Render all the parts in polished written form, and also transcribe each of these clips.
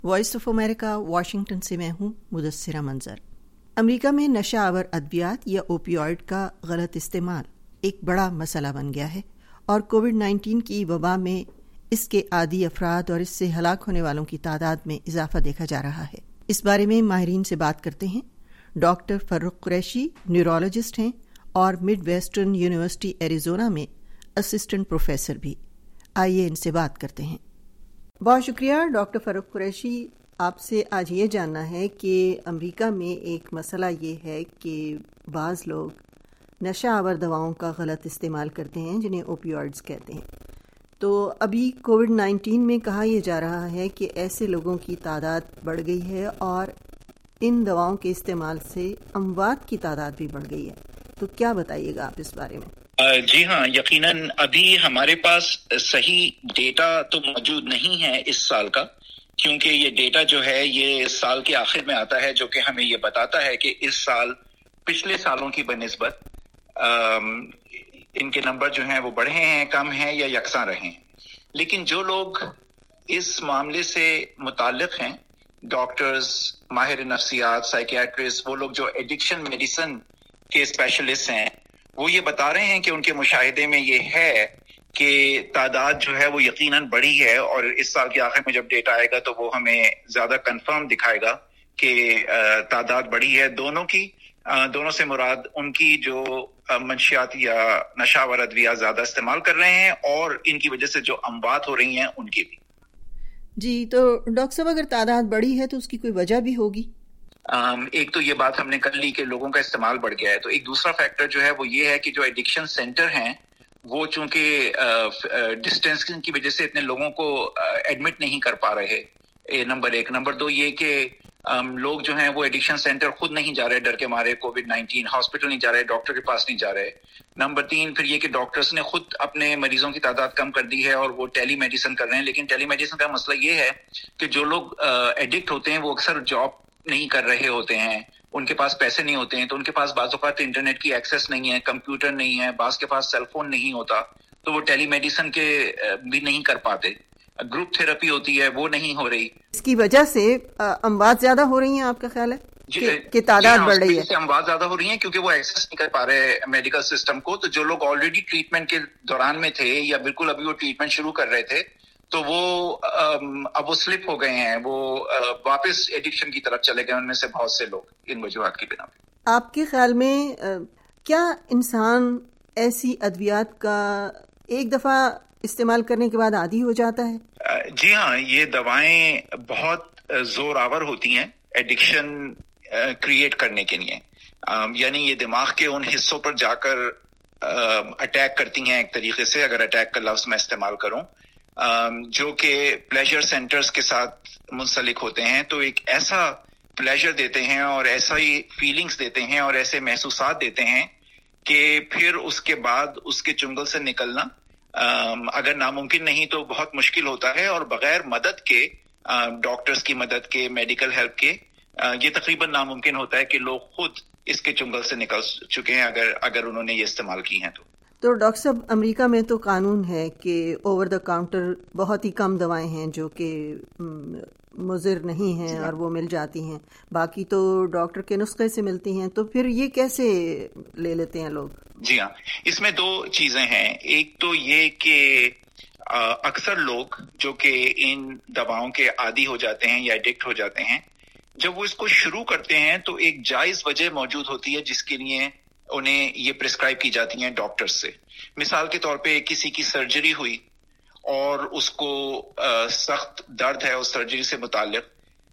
Voice of America Washington से मैं हूँ मुदस्सिरा मंजर। अमेरिका में नशा आवर अद्वियात या ओपियोइड का गलत इस्तेमाल एक बड़ा मसला बन गया है और कोविड-19 की वबा में इसके आदी अफराद और इससे हलाक होने वालों की तादाद में इजाफा देखा जा रहा है। इस बारे में माहिरीन से बात करते हैं। डॉक्टर फर्रुख कुरैशी न्यूरोलॉजिस्ट हैं और मिड वेस्टर्न यूनिवर्सिटी एरिजोना में असिस्टेंट प्रोफेसर भी। आइए इनसे बात करते हैं। बहुत शुक्रिया डॉक्टर फर्रुख कुरैशी। आपसे आज ये जानना है कि अमेरिका में एक मसला ये है कि बाज़ लोग नशा आवर दवाओं का गलत इस्तेमाल करते हैं जिन्हें ओपियोइड्स कहते हैं। तो अभी कोविड-19 में कहा यह जा रहा है कि ऐसे लोगों की तादाद बढ़ गई है और इन दवाओं के इस्तेमाल से अमवात की तादाद भी बढ़ गई है। तो क्या बताइएगा आप इस बारे में? जी हाँ, यकीनन अभी हमारे पास सही डेटा तो मौजूद नहीं है इस साल का, क्योंकि ये डेटा जो है ये साल के आखिर में आता है, जो कि हमें ये बताता है कि इस साल पिछले सालों की बनिस्बत इनके नंबर जो हैं वो बढ़े हैं, कम हैं या यकसा रहे हैं। लेकिन जो लोग इस मामले से मुताल्लिक हैं, डॉक्टर्स, माहिर नफ्सियात, साइकियाट्रिस्ट, वो लोग जो एडिक्शन मेडिसिन के स्पेशलिस्ट हैं, वो ये बता रहे हैं कि उनके मुशाहिदे में ये है कि तादाद जो है वो यकीनन बढ़ी है और इस साल के आखिर में जब डेटा आएगा तो वो हमें ज्यादा कंफर्म दिखाएगा कि तादाद बढ़ी है दोनों की। दोनों से मुराद उनकी जो मंशियात या नशावर अद्विया ज्यादा इस्तेमाल कर रहे हैं और इनकी वजह से जो अमवात हो रही हैं उनकी भी। जी, तो डॉक्टर साहब अगर तादाद बढ़ी है तो उसकी कोई वजह भी होगी? एक तो ये बात हमने कर ली कि लोगों का इस्तेमाल बढ़ गया है, तो एक दूसरा फैक्टर जो है वो ये है कि जो एडिक्शन सेंटर हैं वो चूंकि डिस्टेंसिंग की वजह से इतने लोगों को एडमिट नहीं कर पा रहे, नंबर एक। नंबर दो ये कि लोग जो हैं वो एडिक्शन सेंटर खुद नहीं जा रहे डर के मारे, कोविड-19 हॉस्पिटल नहीं जा रहे, डॉक्टर के पास नहीं जा रहे। नंबर तीन फिर ये कि डॉक्टर्स ने खुद अपने मरीजों की तादाद कम कर दी है और वो टेली मेडिसिन कर रहे हैं। लेकिन टेली मेडिसिन का मसला ये है कि जो लोग एडिक्ट होते हैं वो अक्सर जॉब नहीं कर रहे होते हैं, उनके पास पैसे नहीं होते हैं, तो उनके पास बाज़ औक़ात इंटरनेट की एक्सेस नहीं है, कंप्यूटर नहीं है, बाज़ के पास सेल फोन नहीं होता, तो वो टेली मेडिसिन के भी नहीं कर पाते। ग्रुप थेरेपी होती है वो नहीं हो रही। इसकी वजह से अमवात ज्यादा हो रही हैं, आपका ख्याल है कि तादाद बढ़ रही है? अमवात ज्यादा हो रही है क्योंकि वो एक्सेस नहीं कर पा रहे मेडिकल सिस्टम को। तो जो लोग ऑलरेडी ट्रीटमेंट के दौरान में थे या बिल्कुल अभी वो ट्रीटमेंट शुरू कर रहे थे, तो वो अब वो स्लिप हो गए हैं, वो वापस एडिक्शन की तरफ चले गए, उनमें से बहुत से लोग इन वजूहात की बिना पे। आपके ख्याल में क्या इंसान ऐसी अद्वियात का एक दफा इस्तेमाल करने के बाद आदी हो जाता है? जी हाँ, ये दवाएं बहुत जोरावर होती हैं एडिक्शन क्रिएट करने के लिए। यानी ये दिमाग के उन हिस्सों पर जाकर अटैक करती हैं एक तरीके से, अगर अटैक का लफ्ज मैं इस्तेमाल करूं, जो कि प्लेजर सेंटर्स के साथ मुंसलिक होते हैं। तो एक ऐसा प्लेजर देते हैं और ऐसा ही फीलिंग्स देते हैं और ऐसे महसूसात देते हैं कि फिर उसके बाद उसके चुंगल से निकलना अगर नामुमकिन नहीं तो बहुत मुश्किल होता है, और बगैर मदद के, डॉक्टर्स की मदद के, मेडिकल हेल्प के, ये तकरीबन नामुमकिन होता है कि लोग खुद इसके चुंगल से निकल चुके हैं अगर उन्होंने ये इस्तेमाल की हैं। तो डॉक्टर साहब, अमेरिका में तो कानून है कि ओवर द काउंटर बहुत ही कम दवाएं हैं जो कि मुज़िर नहीं हैं और वो मिल जाती हैं, बाकी तो डॉक्टर के नुस्खे से मिलती हैं। तो फिर ये कैसे ले लेते हैं लोग? जी हाँ, इसमें दो चीजें हैं। एक तो ये कि अक्सर लोग जो कि इन दवाओं के आदी हो जाते हैं या एडिक्ट हो जाते हैं, जब वो इसको शुरू करते हैं तो एक जायज वजह मौजूद होती है जिसके लिए उन्हें ये प्रिस्क्राइब की जाती हैं डॉक्टर्स से। मिसाल के तौर पे किसी की सर्जरी हुई और उसको सख्त दर्द है उस सर्जरी से मुताल्लिक।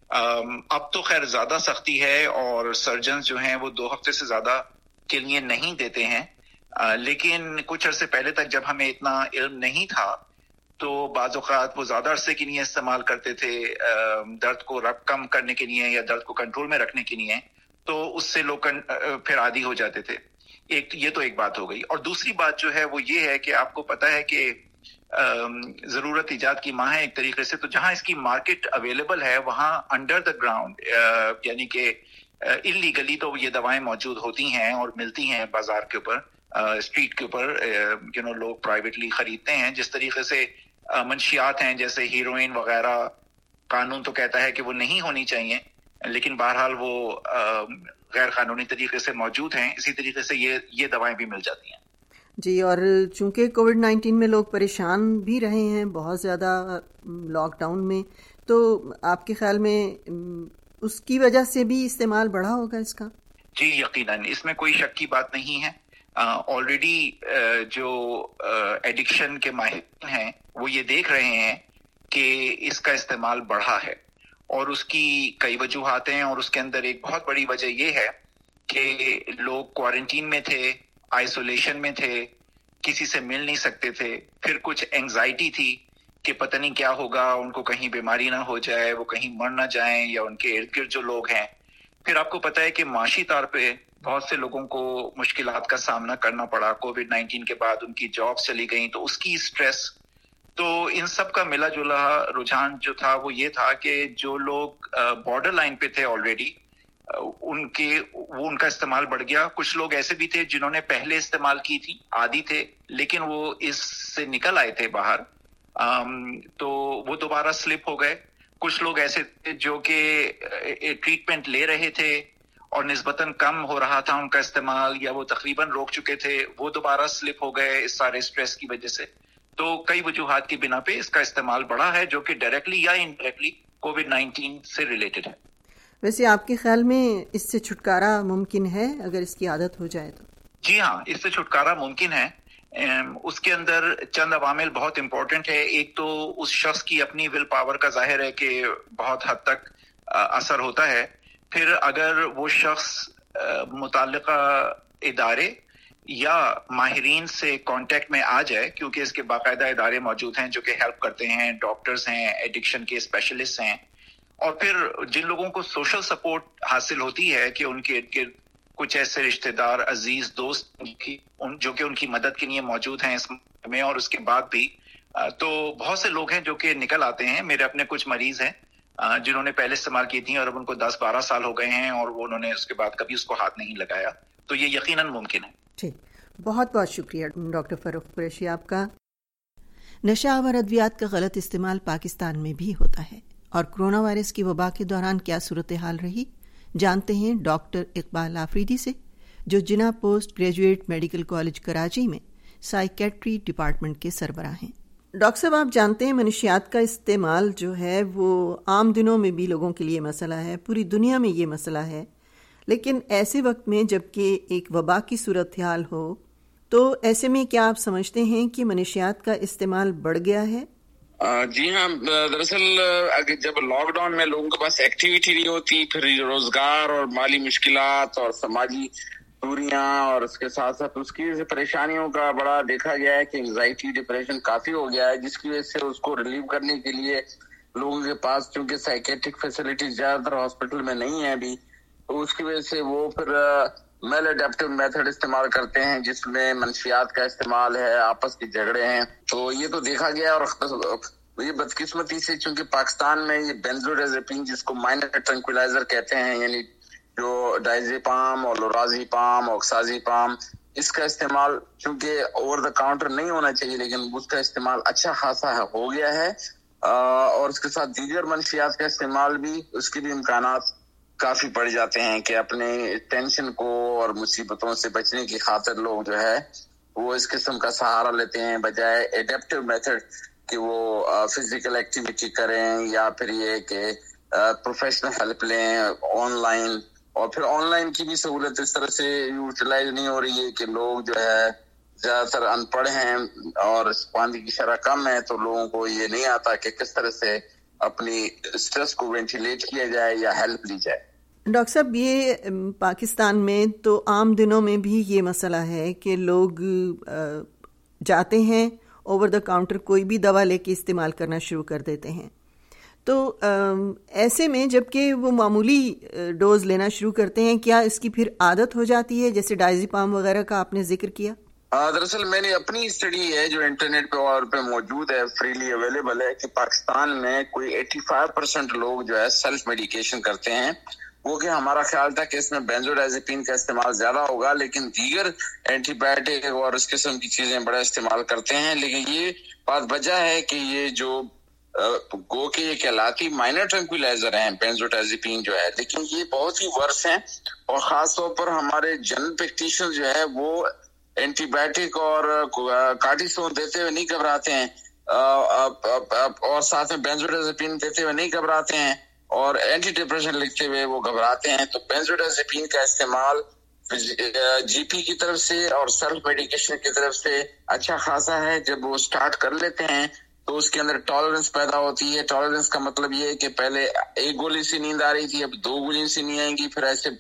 अब तो खैर ज्यादा सख्ती है और सर्जन जो हैं वो 2 हफ्ते से ज्यादा के लिए नहीं देते हैं, लेकिन कुछ अरसे पहले तक जब हमें इतना इल्म नहीं था तो बाज़ औक़ात वो ज्यादा अरसे के लिए इस्तेमाल करते थे दर्द को कम करने के लिए या दर्द को कंट्रोल में रखने के लिए, तो उससे लोग फिर आदी हो जाते थे। ये तो एक बात हो गई। और दूसरी बात जो है वो ये है कि आपको पता है कि जरूरत इजाद की माँ है एक तरीके से, तो जहां इसकी मार्केट अवेलेबल है वहां अंडर द ग्राउंड यानी कि इलीगली तो ये दवाएं मौजूद होती हैं और मिलती हैं बाजार के ऊपर, स्ट्रीट के ऊपर, लोग प्राइवेटली खरीदते हैं। जिस तरीके से मंशियात हैं जैसे हीरोइन वगैरह قانون تو کہتا ہے کہ وہ نہیں ہونی چاہیے، لیکن بہرحال وہ غیر قانونی طریقے سے موجود ہیں. اسی طریقے سے یہ دوائیں بھی مل جاتی ہیں. جی، اور چونکہ کووڈ-19 میں لوگ پریشان بھی رہے ہیں بہت زیادہ لاک ڈاؤن میں، تو آپ کے خیال میں اس کی وجہ سے بھی استعمال بڑھا ہوگا اس کا؟ جی یقیناً، اس میں کوئی شک کی بات نہیں ہے. آلریڈی جو ایڈکشن کے ماہرین ہیں وہ یہ دیکھ رہے ہیں کہ اس کا استعمال بڑھا ہے، اور اس کی کئی وجوہات ہیں، اور اس کے اندر ایک بہت بڑی وجہ یہ ہے کہ لوگ کوارنٹین میں تھے، آئسولیشن میں تھے، کسی سے مل نہیں سکتے تھے. پھر کچھ اینگزائٹی تھی کہ پتہ نہیں کیا ہوگا، ان کو کہیں بیماری نہ ہو جائے، وہ کہیں مر نہ جائیں، یا ان کے ارد گرد جو لوگ ہیں. پھر آپ کو پتہ ہے کہ معاشی طور پہ بہت سے لوگوں کو مشکلات کا سامنا کرنا پڑا. کووڈ-19 کے بعد ان کی جابس چلی گئیں، تو اس کی اسٹریس. تو ان سب کا ملا جلا رجحان جو تھا وہ یہ تھا کہ جو لوگ بارڈر لائن پہ تھے آلریڈی، ان کا استعمال بڑھ گیا. کچھ لوگ ایسے بھی تھے جنہوں نے پہلے استعمال کی تھی، عادی تھے، لیکن وہ اس سے نکل آئے تھے باہر، تو وہ دوبارہ سلپ ہو گئے. کچھ لوگ ایسے تھے جو کہ ٹریٹمنٹ لے رہے تھے اور نسبتاً کم ہو رہا تھا ان کا استعمال، یا وہ تقریباً روک چکے تھے، وہ دوبارہ سلپ ہو گئے اس سارے اسٹریس کی وجہ سے. تو کئی وجوہات کی بنا پہ اس کا استعمال بڑھا ہے، جو کہ ڈائریکٹلی یا انڈائریکٹلی کووڈ-19 سے ریلیٹڈ ہے. ویسے آپ کے خیال میں اس سے چھٹکارا ممکن ہے اگر اس کی عادت ہو جائے تو؟ جی ہاں، اس سے چھٹکارا ممکن ہے. اس کے اندر چند عوامل بہت امپورٹنٹ ہے. ایک تو اس شخص کی اپنی ول پاور کا ظاہر ہے کہ بہت حد تک اثر ہوتا ہے. پھر اگر وہ شخص متعلقہ ادارے یا ماہرین سے کانٹیکٹ میں آ جائے، کیونکہ اس کے باقاعدہ ادارے موجود ہیں جو کہ ہیلپ کرتے ہیں، ڈاکٹرز ہیں، ایڈکشن کے اسپیشلسٹ ہیں. اور پھر جن لوگوں کو سوشل سپورٹ حاصل ہوتی ہے کہ ان کے ارد گرد کچھ ایسے رشتہ دار، عزیز، دوست جو کہ ان کی مدد کے لیے موجود ہیں اس میں، اور اس کے بعد بھی تو بہت سے لوگ ہیں جو کہ نکل آتے ہیں. میرے اپنے کچھ مریض ہیں جنہوں نے پہلے استعمال کی تھی اور اب ان کو 10-12 سال ہو گئے ہیں، اور انہوں نے اس کے بعد کبھی اس کو ہاتھ نہیں لگایا. تو یہ یقیناً ممکن ہے. ٹھیک، بہت بہت شکریہ ڈاکٹر فروخ قریشی آپ کا. نشہ آور ادویات کا غلط استعمال پاکستان میں بھی ہوتا ہے، اور کرونا وائرس کی وبا کے دوران کیا صورتحال رہی، جانتے ہیں ڈاکٹر اقبال آفریدی سے، جو Jinnah post graduate medical college Karachi میں سائیکیٹری ڈپارٹمنٹ کے سربراہ ہیں. ڈاکٹر صاحب، آپ جانتے ہیں منشیات کا استعمال جو ہے وہ عام دنوں میں بھی لوگوں کے لیے مسئلہ ہے، پوری دنیا میں یہ مسئلہ ہے، لیکن ایسے وقت میں جب کہ ایک وبا کی صورتحال ہو، تو ایسے میں کیا آپ سمجھتے ہیں کہ منشیات کا استعمال بڑھ گیا ہے؟ جی ہاں، دراصل جب لاک ڈاؤن میں لوگوں کے پاس ایکٹیویٹی نہیں ہوتی، پھر روزگار اور مالی مشکلات اور سماجی دوریاں، اور اس کے ساتھ ساتھ اس کی پریشانیوں کا بڑا دیکھا گیا ہے کہ انگزائٹی، ڈپریشن کافی ہو گیا ہے، جس کی وجہ سے اس کو ریلیو کرنے کے لیے لوگوں کے پاس چونکہ سائیکیٹرک فیسلٹیز زیادہ تر ہاسپٹل میں نہیں ہے ابھی، تو اس کی وجہ سے وہ پھر میل اڈیپٹیو میتھڈ استعمال کرتے ہیں، جس میں منشیات کا استعمال ہے، آپس کے جھگڑے ہیں. تو یہ تو دیکھا گیا. اور یہ بدقسمتی سے چونکہ پاکستان میں یہ بینزوڈیازپین، جس کو مائنر ٹرنکوائلائزر کہتے ہیں، یعنی جو ڈائزیپام اور لورازیپام، آکسازیپام، اس کا استعمال چونکہ اوور دا کاؤنٹر نہیں ہونا چاہیے، لیکن اس کا استعمال اچھا خاصا ہو گیا ہے. اور اس کے ساتھ دیگر منشیات کا استعمال بھی، اس کے بھی امکانات کافی بڑھ جاتے ہیں کہ اپنے ٹینشن کو اور مصیبتوں سے بچنے کی خاطر لوگ جو ہے وہ اس قسم کا سہارا لیتے ہیں، بجائے ایڈیپٹیو میتھڈ کہ وہ فزیکل ایکٹیویٹی کریں، یا پھر یہ کہ پروفیشنل ہیلپ لیں آن لائن. اور پھر آن لائن کی بھی سہولت اس طرح سے یوٹیلائز نہیں ہو رہی ہے کہ لوگ جو ہے زیادہ تر ان پڑھ ہیں اور خواندگی کی شرح کم ہے، تو لوگوں کو یہ نہیں آتا کہ کس طرح سے اپنی اسٹریس کو وینٹیلیٹ کیا جائے یا ہیلپ لی جائے. ڈاکٹر صاحب، یہ پاکستان میں تو عام دنوں میں بھی یہ مسئلہ ہے کہ لوگ جاتے ہیں اوور دا کاؤنٹر کوئی بھی دوا لے کے استعمال کرنا شروع کر دیتے ہیں. تو ایسے میں جب کہ وہ معمولی ڈوز لینا شروع کرتے ہیں، کیا اس کی پھر عادت ہو جاتی ہے، جیسے ڈائزیپام وغیرہ کا آپ نے ذکر کیا؟ دراصل میں نے اپنی اسٹڈی ہے جو انٹرنیٹ پہ اور پہ موجود ہے، فریلی اویلیبل ہے، کہ پاکستان میں کوئی 85% لوگ جو ہے سیلف میڈیکیشن کرتے ہیں. وہ کہ ہمارا خیال تھا کہ اس میں بینزوڈیازپین کا استعمال زیادہ ہوگا، لیکن دیگر اینٹی بایوٹک اور اس قسم کی چیزیں بڑا استعمال کرتے ہیں. لیکن یہ بات وجہ ہے کہ یہ جو گو کہ یہ کہلاتی مائنر ٹرنکویلائزر ہیں بینزوڈازیپین جو ہے، لیکن یہ بہت ہی ورس ہیں، اور خاص طور پر ہمارے جنرل پریکٹیشنر جو ہے وہ اینٹی بایوٹک اور کارٹیسون دیتے ہوئے نہیں گھبراتے ہیں، اور ساتھ میں بینزوڈازیپین دیتے ہوئے نہیں گھبراتے ہیں، اور اینٹی ڈپریشن لکھتے ہوئے وہ گھبراتے ہیں. تو بینزوڈازیپین کا استعمال جی پی کی طرف سے اور سیلف میڈیکیشن کی طرف سے اچھا خاصا ہے. جب وہ سٹارٹ کر لیتے ہیں تو اس کے اندر ٹالرنس پیدا ہوتی ہے. ٹالرنس کا مطلب یہ ہے کہ پہلے ایک گولی سے نیند آ رہی تھی، اب 2 گولی سے نہیں آئیں گی، پھر ایسے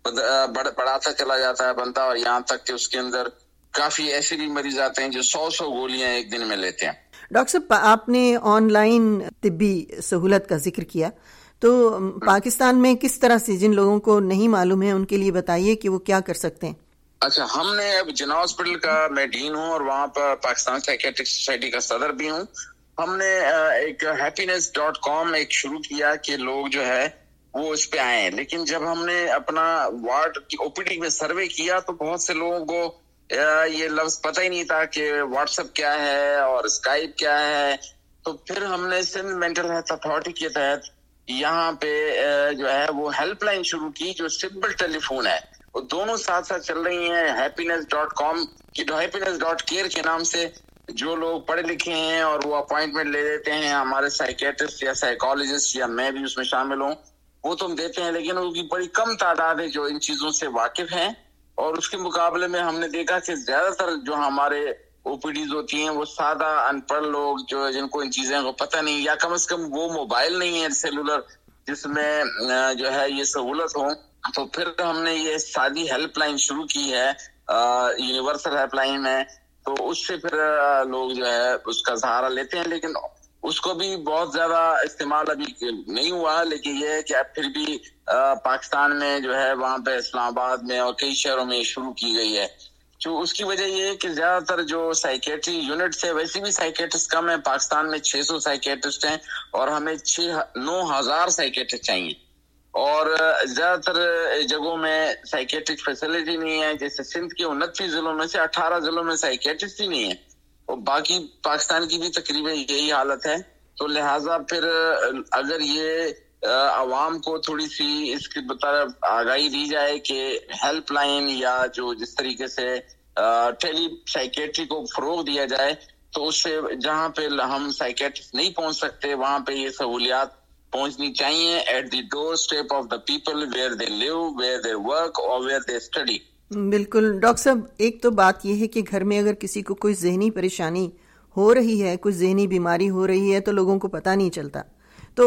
بڑھاتا چلا جاتا ہے بندہ، اور یہاں تک کہ اس کے اندر کافی ایسے بھی مریض آتے ہیں جو 100 گولیاں ایک دن میں لیتے ہیں. ڈاکٹر صاحب، آپ نے آن لائن طبی سہولت کا ذکر کیا، تو پاکستان میں کس طرح سے جن لوگوں کو نہیں معلوم ہے ان کے لیے بتائیے کہ وہ کیا کر سکتے ہیں. اچھا، ہم نے اب جناح ہاسپٹل کا میں ڈین ہوں اور وہاں پر پاکستان سائیکیٹرک سوسائٹی کا صدر بھی ہوں. ہم نے ایک happiness.com ایک شروع کیا کہ لوگ جو ہے وہ اس پہ آئے ہیں، لیکن جب ہم نے اپنا وارڈ کی او پی ڈی میں سروے کیا تو بہت سے لوگوں کو یہ لفظ پتہ ہی نہیں تھا کہ واٹس ایپ کیا ہے اور اسکائپ کیا ہے. تو پھر ہم نے سندھ مینٹل ہیلتھ اتھارٹی کے تحت یہاں پہ جو ہے وہ ہیلپ لائن شروع کی جو سمپل ٹیلی فون ہے، وہ دونوں ساتھ ساتھ چل رہی ہیں. happiness.com کی happiness.care کے نام سے جو لوگ پڑھے لکھے ہیں اور وہ اپوائنٹمنٹ لے لیتے ہیں، ہمارے سائیکیٹرسٹ یا سائیکالوجسٹ یا میں بھی اس میں شامل ہوں، وہ تو ہم دیتے ہیں، لیکن ان کی بڑی کم تعداد ہے جو ان چیزوں سے واقف ہیں. اور اس کے مقابلے میں ہم نے دیکھا کہ زیادہ تر جو ہمارے او پی ڈیز ہوتی ہیں وہ سادہ ان پڑھ لوگ جو جن کو ان چیزیں کو پتہ نہیں، یا کم از کم وہ موبائل نہیں ہے سیلولر جس میں جو ہے یہ سہولت ہو. تو پھر ہم نے یہ سادی ہیلپ لائن شروع کی ہے، یونیورسل ہیلپ لائن ہے. تو اس سے پھر لوگ جو ہے اس کا سہارا لیتے ہیں، لیکن اس کو بھی بہت زیادہ استعمال ابھی نہیں ہوا. لیکن یہ ہے کہ اب پھر بھی پاکستان میں جو ہے وہاں پہ اسلام آباد میں اور کئی شہروں میں شروع کی گئی ہے. جو اس کی وجہ یہ ہے کہ زیادہ تر جو سائیکیٹری یونٹس ہے، ویسے بھی سائیکیٹرسٹ کم ہیں. پاکستان میں 600 سائیکیٹرسٹ ہیں اور ہمیں 9,000 سائیکیٹرسٹ چاہیے، اور زیادہ تر جگہوں میں سائیکیٹرک فیسلٹی نہیں ہے. جیسے سندھ کے 29 ضلعوں میں سے 18 ضلعوں میں سائیکیٹرسٹ ہی نہیں ہے، اور باقی پاکستان کی بھی تقریباً یہی حالت ہے. تو لہٰذا پھر اگر یہ عوام کو تھوڑی سی اس کی طرف آگاہی دی جائے کہ ہیلپ لائن یا جو جس طریقے سے ٹیلی سائیکیٹری کو فروغ دیا جائے، تو اس سے جہاں پہ ہم سائیکیٹرسٹ نہیں پہنچ سکتے وہاں پہ یہ سہولیات پہنچنی چاہیے at the doorstep of the people where they live, where they work اور ویئر دے اسٹڈی. بالکل ڈاکٹر صاحب، ایک تو بات یہ ہے کہ گھر میں اگر کسی کو کوئی ذہنی پریشانی ہو رہی ہے، کوئی ذہنی بیماری ہو رہی ہے، تو لوگوں کو پتہ نہیں چلتا. تو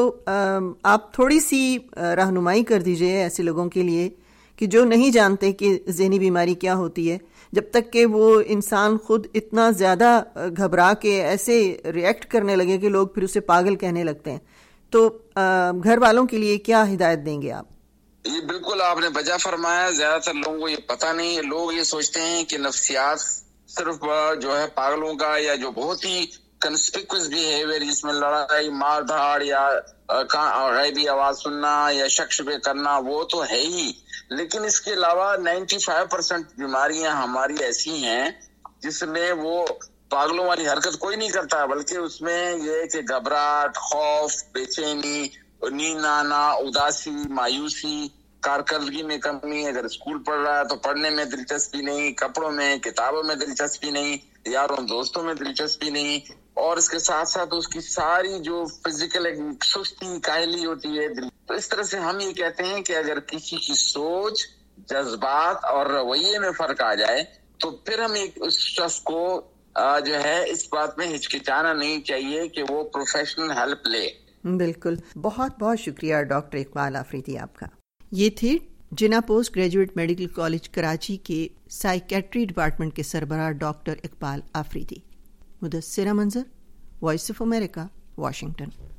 آپ تھوڑی سی رہنمائی کر دیجئے ایسے لوگوں کے لیے کہ جو نہیں جانتے کہ ذہنی بیماری کیا ہوتی ہے، جب تک کہ وہ انسان خود اتنا زیادہ گھبرا کے ایسے ریئیکٹ کرنے لگے کہ لوگ پھر اسے پاگل کہنے لگتے ہیں. تو گھر والوں کے لیے کیا ہدایت دیں گے آپ؟ یہ بالکل آپ نے بجا فرمایا. زیادہ تر لوگوں کو یہ پتہ نہیں ہے. لوگ یہ سوچتے ہیں کہ نفسیات صرف جو ہے پاگلوں کا، یا جو بہت ہی کنسپیکوس بیہیویئر جس میں لڑائی مار دھاڑ یا غیبی آواز سننا یا شک شبے کرنا، وہ تو ہے ہی. لیکن اس کے علاوہ 95% بیماریاں ہماری ایسی ہیں جس میں وہ پاگلوں والی حرکت کوئی نہیں کرتا، بلکہ اس میں یہ کہ گھبراہٹ، خوف، بے چینی، نیند آنا، اداسی، مایوسی، کارکردگی میں کمی. اگر اسکول پڑھ رہا ہے تو پڑھنے میں دلچسپی نہیں، کپڑوں میں، کتابوں میں دلچسپی نہیں، یاروں دوستوں میں دلچسپی نہیں، اور اس کے ساتھ ساتھ اس کی ساری جو فزیکل سستی، کاہلی ہوتی ہے. تو اس طرح سے ہم یہ کہتے ہیں کہ اگر کسی کی سوچ، جذبات اور رویے میں فرق آ جائے تو پھر ہم اس شخص کو جو ہے اس بات میں ہچکچانا نہیں چاہیے کہ وہ پروفیشنل ہیلپ لے. بالکل. بہت بہت شکریہ ڈاکٹر اقبال آفریدی آپ کا. یہ تھے Jinnah post graduate medical college Karachi کے سائیکیٹری ڈپارٹمنٹ کے سربراہ ڈاکٹر اقبال آفریدی. مدثرہ منظر، وائس آف امریکہ، واشنگٹن.